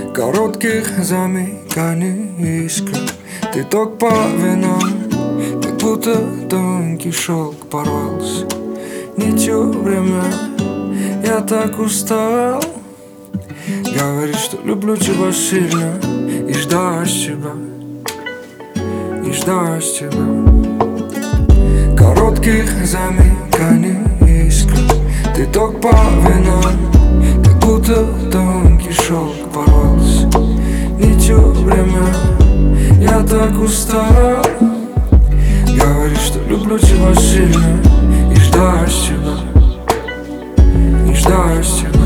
Коротких замыканий искр. Ты ток по венам, как будто тонкий шелк порвался нитью время. Я так устал говорить, что люблю тебя сильно, и ждать тебя, и ждать тебя. Коротких замыканий искр. Ты ток по венам, как будто тонкий шелк порвался нитью время. Я так устал говорить, что люблю тебя сильно, и ждать тебя, и ждать тебя.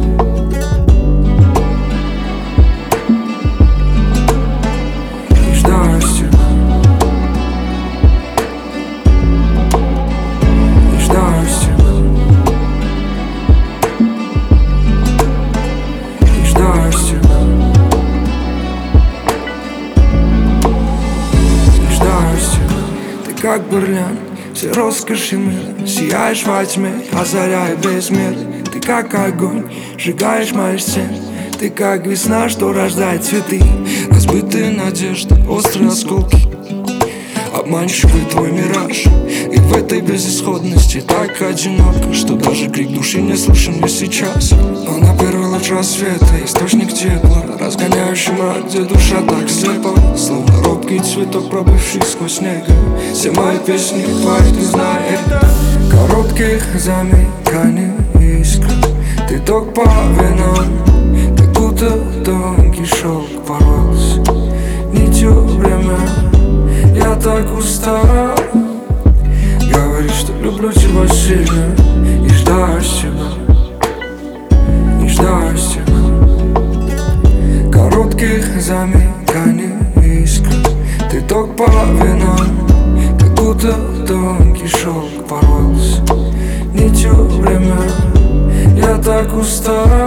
Как бриллиант, все роскоши мира, сияешь во тьме, озаряя без меры. Ты как огонь, сжигаешь мои стены. Ты как весна, что рождает цветы. Разбитые надежды, острые осколки, обманчивый твой мираж. И в этой безысходности так одиноко, что даже крик души не слышен мне сейчас. Но на первый луч рассвета источник тепла, разгоняющий мрак, где душа так слепа, словно робкий цветок, пробывший сквозь снег. Все мои песни твои, ты знаешь. Коротких замыканий искр. Ты ток по венам, как будто тонкий шелк порвался нитью время. Я так устал говорить, что люблю тебя сильно, и ждать тебя, и ждать тебя. Коротких замыканий искр. Ты ток по венам, как будто тонкий шелк порвался нитью время. Я так устал